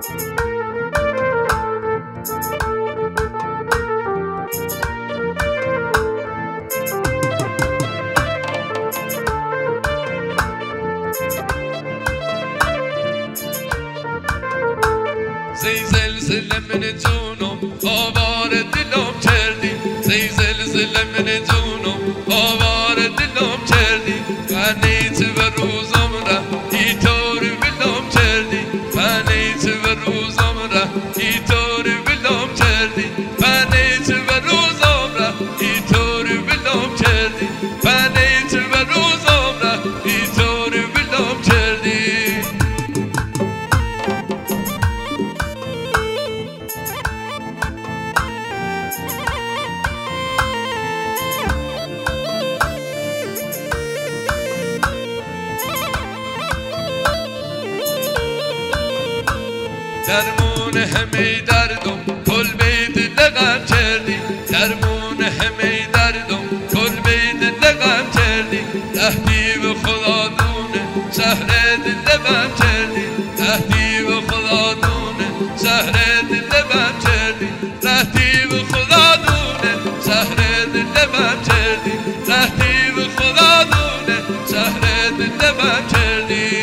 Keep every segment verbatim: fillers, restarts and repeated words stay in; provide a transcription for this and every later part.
زی زلزله من جونم آوار دلم کردی زی زلزله من جونم آوار دلم کردی فنیت و روزم را ای طور بلم کردی فنیت و روزم را ای طور بلم کردی فنیت و روزم را ای طور بلم کردی فنیت و روزم را ای طور بلم کردی درمون همه دردم کل بید لغم کردی درمون همه دردم کل بید لغم کردی رهدی و خدا دونه شهر دلم کردی رهدی و خدا دونه شهر دلم کردی رهدی و خدا دونه شهر دلم کردی رهدی و خدا دونه شهر دلم کردی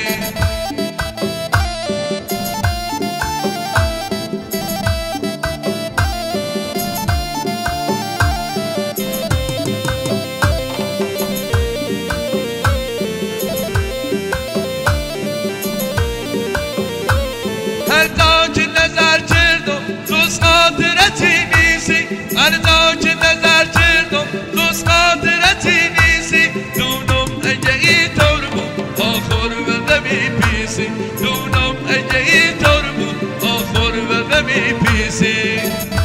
هر جا که نظر کردم جز خاطرتی نیستی هر جا که نظر کردم جز خاطرتی نیستی دونم اگه ای طور بود آخر و نمی پیسی دونم اگه ای طور بود آخر و نمی پیسی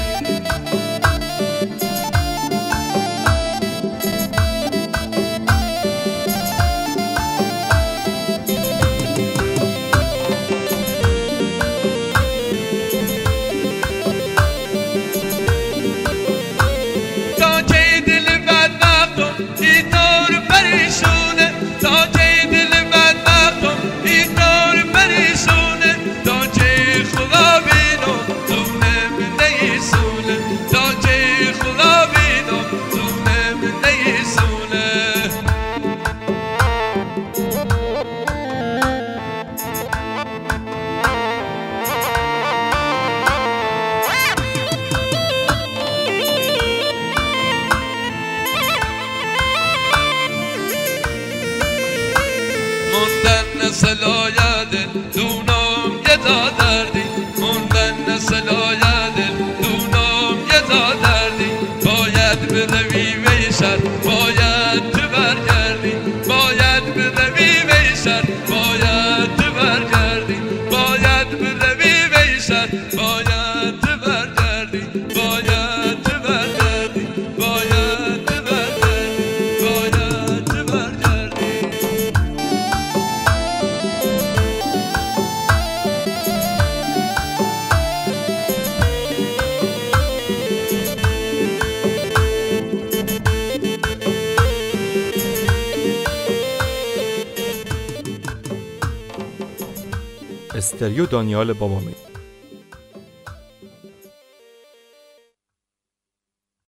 موندن نسل آیده دونم یه دا دردی موندن نسل آیده دونم یه دا دردی باید بروی ویشر باید تو برگردی باید بروی ویشر باید تو برگردی باید بروی ویشر باید تو برگردی باید تو برگردی باید تو برگردی باید تو برگردی استریو دانیال بابامه.